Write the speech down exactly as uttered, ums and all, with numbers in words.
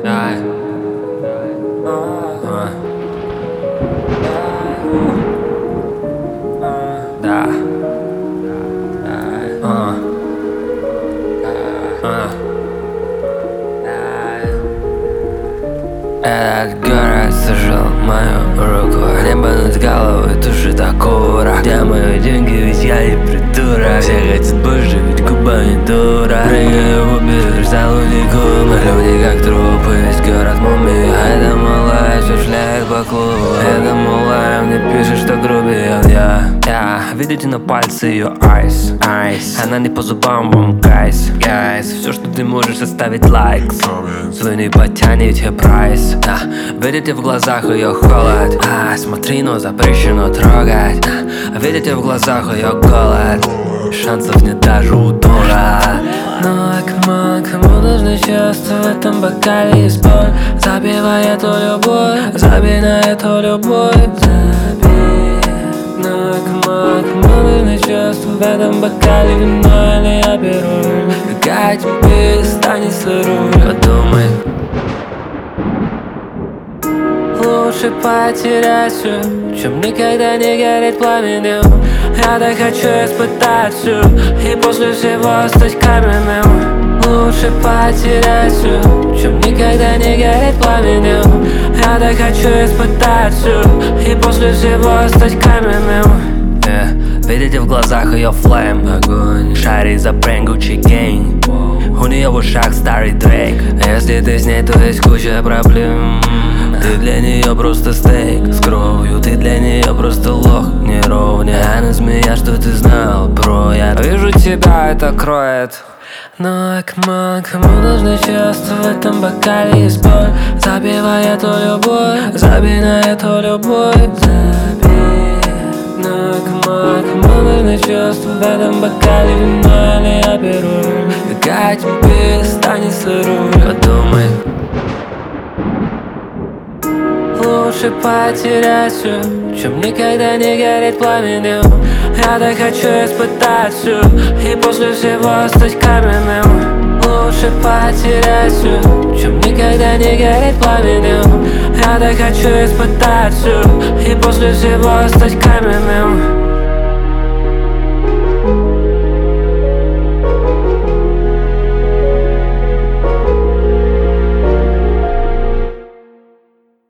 Ай. А. Да. А. А. Этот город сожжал мою руку. Небо над головой тушит акура. Где мои деньги, ведь я не придурок. Все хотят больше, ведь губами дура. Прыгаю в убер, стал уникум. Люди как трупы, весь город мумия. Это малая, все шляет по клубу. Это малая, мне пишет, что грубее я. Я, видите на пальце ее айс, айс. Она не по зубам, вам гайс, гайс. Все, что ты можешь, оставить лайк. Вы не потянете прайс. Да. Видите в глазах ее холод. А, смотри, но запрещено трогать. А, видите в глазах ее голод. Шансов нет даже у дура. Ну а кому, кому должны чувства в этом бокале есть боль? Забивай эту любовь, забей на эту любовь, забей. Ну а кому, кому должны чувства в этом бокале вино или я беру? Какая тебе станет сырой? Подумай. Лучше потерять все, чем никогда не гореть пламенем. Я так хочу испытать все, и после всего стать каменным. Лучше потерять все, чем никогда не гореть пламенем. Я так хочу испытать все, и после всего стать каменным. Yeah. Видите в глазах ее флейм, огонь. Шарит за бренд Gucci Gang. У нее в ушах старый Дрейк. Если ты с ней, то есть куча проблем. Ты для нее просто стейк с кровью. Ты для нее просто лох неровня. Она змея, что ты знал, бро. Я вижу тебя, это кроет. Ну а кому, кому должны чувства в этом бокале есть боль? Забивай эту любовь, забей на эту любовь, забей. Ну а кому, кому должны чувства в этом бокале вино или я беру? Какая тебе станет сырой? Подумай. Лучше потерять все, чем никогда не гореть пламенем. Я так хочу испытать все, и после всего стать каменным. Лучше потерять все, чем никогда не гореть пламенем. Я так хочу испытать все, и после всего стать каменным.